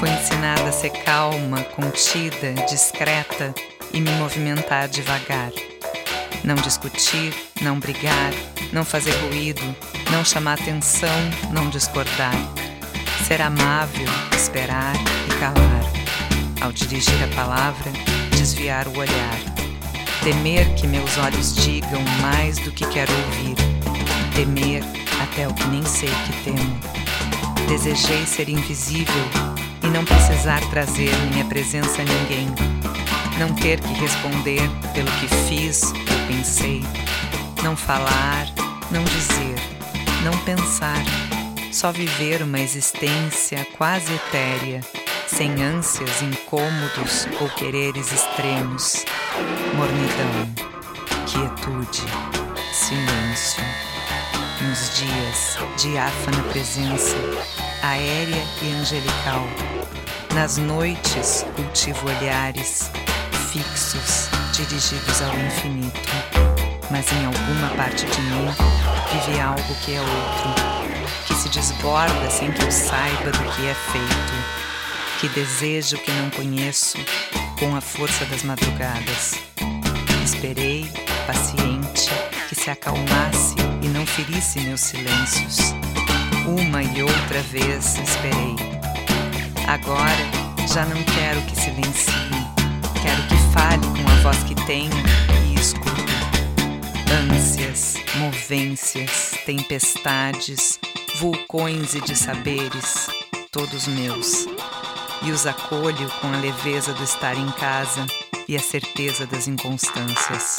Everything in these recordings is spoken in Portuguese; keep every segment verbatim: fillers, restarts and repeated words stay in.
Fui ensinada a ser calma, contida, discreta e me movimentar devagar. Não discutir, não brigar, não fazer ruído, não chamar atenção, não discordar. Ser amável, esperar e calar. Ao dirigir a palavra, desviar o olhar. Temer que meus olhos digam mais do que quero ouvir. Temer até o que nem sei que temo. Desejei ser invisível e não precisar trazer minha presença a ninguém. Não ter que responder pelo que fiz ou pensei. Não falar, não dizer, não pensar. Só viver uma existência quase etérea, sem ânsias, incômodos ou quereres extremos. Mornidão, quietude, silêncio. Nos dias, diáfana presença, aérea e angelical. Nas noites, cultivo olhares fixos, dirigidos ao infinito. Mas em alguma parte de mim, vive algo que é outro, que se desborda sem que eu saiba do que é feito, que desejo que não conheço, com a força das madrugadas. Esperei, paciente, que se acalmasse e não ferisse meus silêncios. Uma e outra vez esperei. Agora já não quero que silencie, quero que fale com a voz que tenho e escuto. Ânsias, movências, tempestades, vulcões e de saberes, todos meus. E os acolho com a leveza do estar em casa e a certeza das inconstâncias.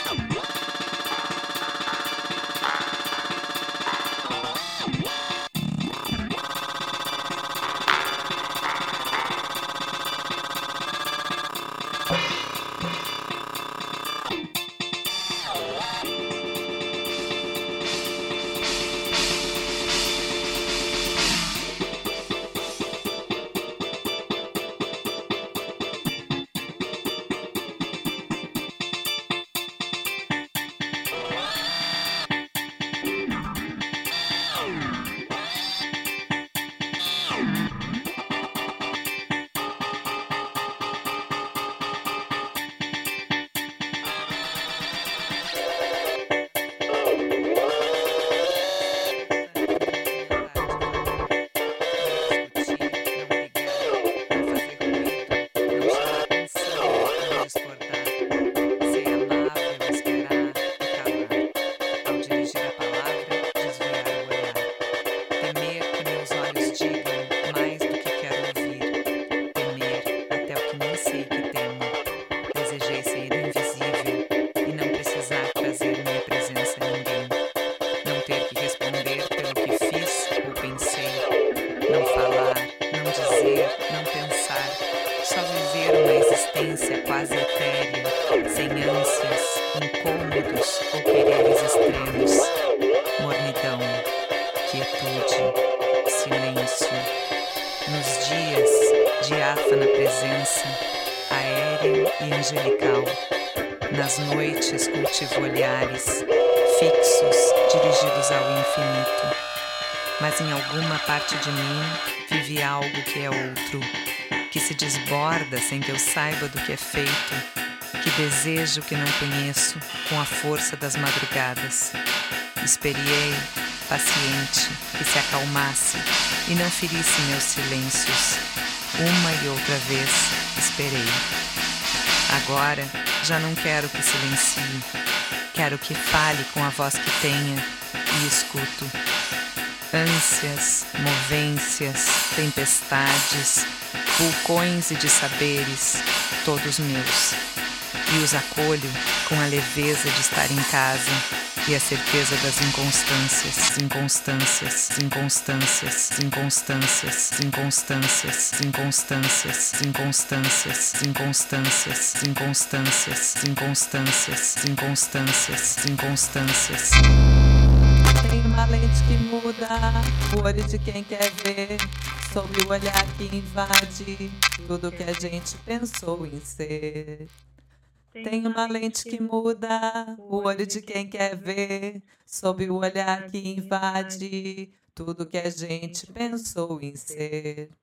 Não falar, não dizer, não pensar, só viver uma existência quase etérea, sem ânsias, incômodos ou quereres extremos. Mornidão, quietude, silêncio. Nos dias, diáfana presença, aérea e angelical. Nas noites cultivo olhares, fixos, dirigidos ao infinito. Mas em alguma parte de mim vive algo que é outro, que se desborda sem que eu saiba do que é feito, que desejo que não conheço com a força das madrugadas. Esperei, paciente, que se acalmasse e não ferisse meus silêncios. Uma e outra vez esperei. Agora já não quero que silencie, quero que fale com a voz que tenha e escuto. Ânsias, movências, tempestades, vulcões e de saberes, todos meus. E os acolho com a leveza de estar em casa e a certeza das inconstâncias, inconstâncias, inconstâncias, inconstâncias, inconstâncias, inconstâncias, inconstâncias, inconstâncias, inconstâncias, inconstâncias, inconstâncias, inconstâncias. Tem uma lente que muda o olho de quem quer ver, sob o olhar que invade tudo que a gente pensou em ser. Tem uma lente que muda o olho de quem quer ver, sob o olhar que invade tudo que a gente pensou em ser.